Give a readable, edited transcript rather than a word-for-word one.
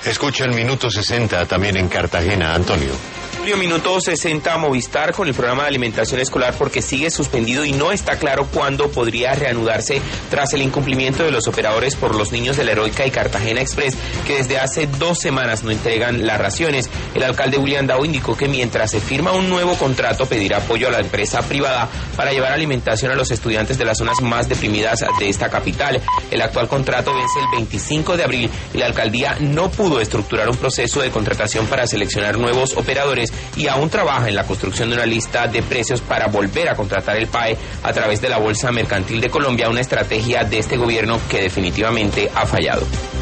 Escucha el minuto 60 también en Cartagena, Antonio. Minuto 60 Movistar con el programa de alimentación escolar porque sigue suspendido y no está claro cuándo podría reanudarse tras el incumplimiento de los operadores por los niños de La Heroica y Cartagena Express, que desde hace 2 semanas no entregan las raciones. El alcalde William Dao indicó que mientras se firma un nuevo contrato pedirá apoyo a la empresa privada para llevar alimentación a los estudiantes de las zonas más deprimidas de esta capital. El actual contrato vence el 25 de abril y la alcaldía no pudo estructurar un proceso de contratación para seleccionar nuevos operadores y aún trabaja en la construcción de una lista de precios para volver a contratar el PAE a través de la Bolsa Mercantil de Colombia, una estrategia de este gobierno que definitivamente ha fallado.